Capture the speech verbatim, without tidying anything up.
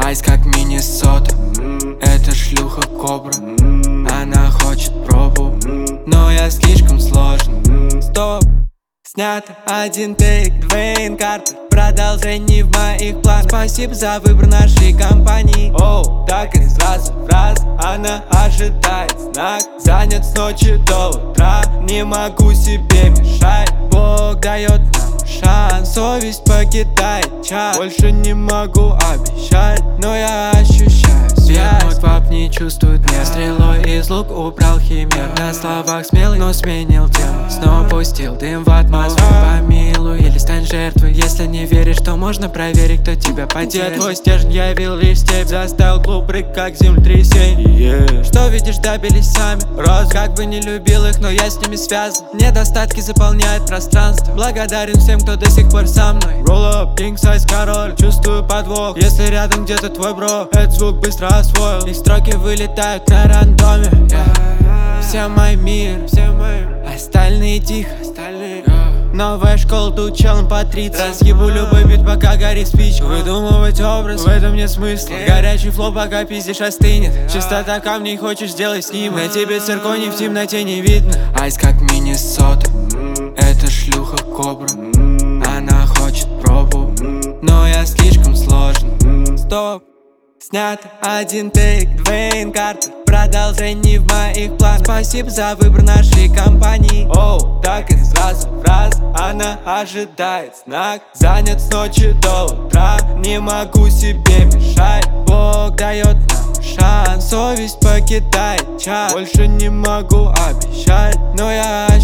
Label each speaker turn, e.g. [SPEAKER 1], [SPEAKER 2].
[SPEAKER 1] Айс как Миннесота, это шлюха кобра. Она хочет пробу, но я слишком сложен. Стоп, снято один тейк, Двейн Картер. Продолжение в моих планах. Спасибо за выбор нашей компании. Оу, так и сразу в раз. Она ожидает знак. Занят с ночи до утра. Не могу себе мешать. Бог дает нам шанс. Совесть покидает час. Больше не могу обещать, но я ощущаю связь. Мой пап не чувствует меня. Стрелой из лук убрал химер. На словах смелый, но сменил тему. Снова пустил дым в атмосферу. Помилуй или стань жертвой. Если не веришь, то можно проверить, кто тебя поддержит. Твой стержень явил лишь степь. Заставил клуб рык, как землетрясение. yeah. Что видишь, добились сами. Роз, как бы не любил их, но я с ними связан. Недостатки заполняют пространство. Благодарен всем, кто до сих пор со мной. Roll up, king size король. Чувствую подвох, если рядом где-то твой бро. Этот звук быстро освоил. Их строки вылетают на рандоме. yeah. Все мой мир, все мои. Остальные тихо, остальные yeah. Новая школа, тут челом по тридцать. Разъебу любой бит, пока горит спичка. Выдумывать образ, в этом нет смысла. Горячий флоу, пока пиздишь остынет. Чистота камней, хочешь сделай снимок. На тебе цирконий в темноте не видно. Айс как Миннесота, это шлюха кобра. Она хочет пробу, но я слишком сложен. Стоп, снято один тейк, Двейн Картер. Продолжение в моих планах. Спасибо за выбор нашей компании. Оу, так и сразу в раз. Она ожидает знак. Занят с ночи до утра. Не могу себе мешать. Бог дает нам шанс. Совесть покидает час. Больше не могу обещать, но я